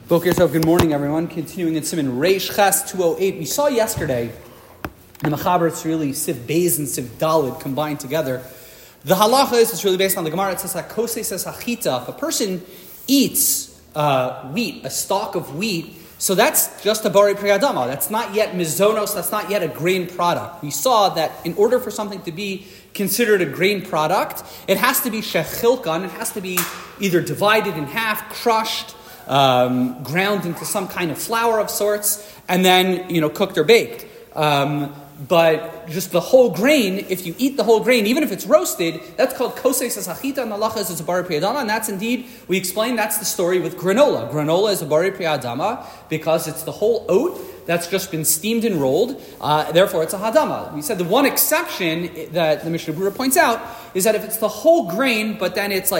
Boker Tov, good morning, everyone. Continuing in Siman Reish Ches 208. We saw yesterday the Mechaber, it's really Siv Beis and Siv Dalid combined together. The halacha is, it's really based on the Gemara. It says, HaKosei says Hachita. If a person eats wheat, a stalk of wheat, so that's just a Bari Pri Adama. That's not yet mizonos, that's not yet a grain product. We saw that in order for something to be considered a grain product, it has to be shechilkan, it has to be either divided in half, crushed, ground into some kind of flour of sorts, and then, cooked or baked. But just the whole grain, if you eat the whole grain, even if it's roasted, that's called kosei sasachita, and the halacha is a bari pri adama, and that's indeed, we explained, that's the story with granola. Granola is a bari pri adama because it's the whole oat that's just been steamed and rolled, therefore it's a hadama. We said the one exception that the Mishnah Berurah points out is that if it's the whole grain, but then it's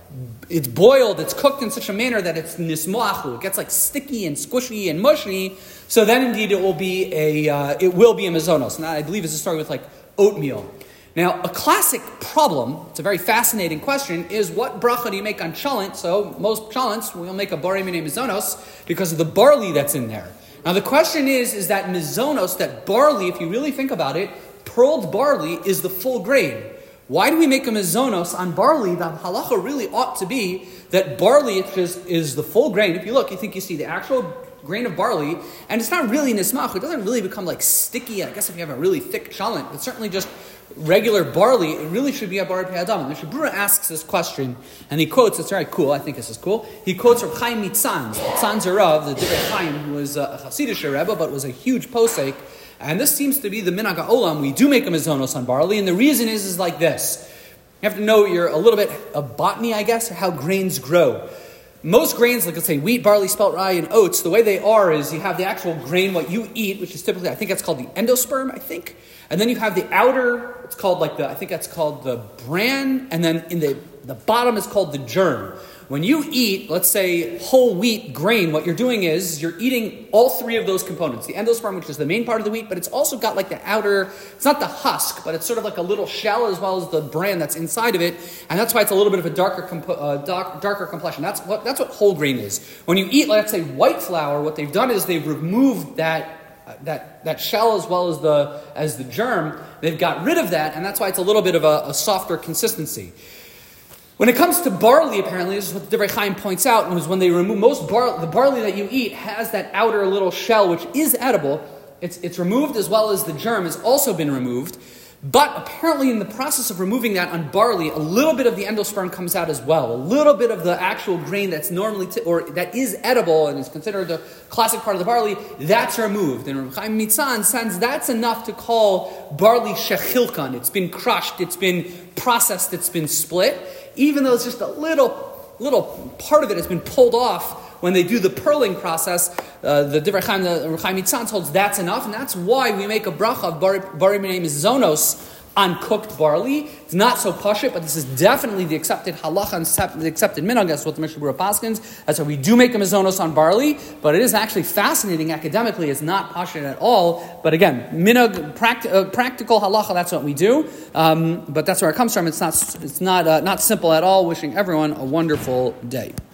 boiled, it's cooked in such a manner that it's nismoachu, it gets sticky and squishy and mushy, so then indeed it will be a mazonos. And that, I believe, is a story with oatmeal. Now, a classic problem, it's a very fascinating question, is what bracha do you make on chalent? So most chalents will make a bari minei mazonos because of the barley that's in there. Now the question is that mazonos, that barley, if you really think about it, pearled barley is the full grain. Why do we make a mazonos on barley? The halacha really ought to be that barley is the full grain. If you look, you think you see the actual grain of barley, and it's not really nismach. It doesn't really become sticky. I guess if you have a really thick chalent, but certainly just regular barley, it really should be a bar pri adam. Mishnah Berurah asks this question, and he quotes, it's very cool, I think this is cool, he quotes Reb Chaim Mitzanz. Mitzanz Rav, the Divrei Chaim, who was a Hasidic Rebbe, but was a huge posek. And this seems to be the minhag ha'olam. We do make a mazonos on barley, and the reason is like this. You have to know you're a little bit of botany, I guess, or how grains grow. Most grains, let's say wheat, barley, spelt rye, and oats, the way they are is you have the actual grain, what you eat, which is typically, I think that's called the endosperm, and then you have the outer, it's called I think that's called the bran, and then in the bottom is called the germ. When you eat, let's say, whole wheat grain, what you're doing is you're eating all three of those components. The endosperm, which is the main part of the wheat, but it's also got the outer, it's not the husk, but it's sort of a little shell as well as the bran that's inside of it. And that's why it's a little bit of a darker complexion. That's what whole grain is. When you eat, let's say, white flour, what they've done is they've removed that shell as well as the germ. They've got rid of that, and that's why it's a little bit of a softer consistency. When it comes to barley, apparently, this is what the Divrei Chaim points out, was when they remove the barley that you eat has that outer little shell, which is edible. It's removed as well as the germ has also been removed. But apparently in the process of removing that on barley, a little bit of the endosperm comes out as well. A little bit of the actual grain that's normally, or that is edible and is considered the classic part of the barley, that's removed. And Reb Chaim Mitzan says that's enough to call barley shechilkan. It's been crushed, it's been processed, it's been split. Even though it's just a little part of it has been pulled off when they do the pearling process, the Divrei Chaim, the Reb Chaim Mitzan holds that's enough, and that's why we make a bracha of bari minei mazonos on cooked barley. It's not so pashut, but this is definitely the accepted halacha and the accepted minhag. That's what the Mishnah Berurah paskins. That's why we do make a mazonos on barley, but it is actually fascinating academically. It's not pashut at all. But again, minhag, practical halacha, that's what we do. But that's where it comes from. It's not simple at all. Wishing everyone a wonderful day.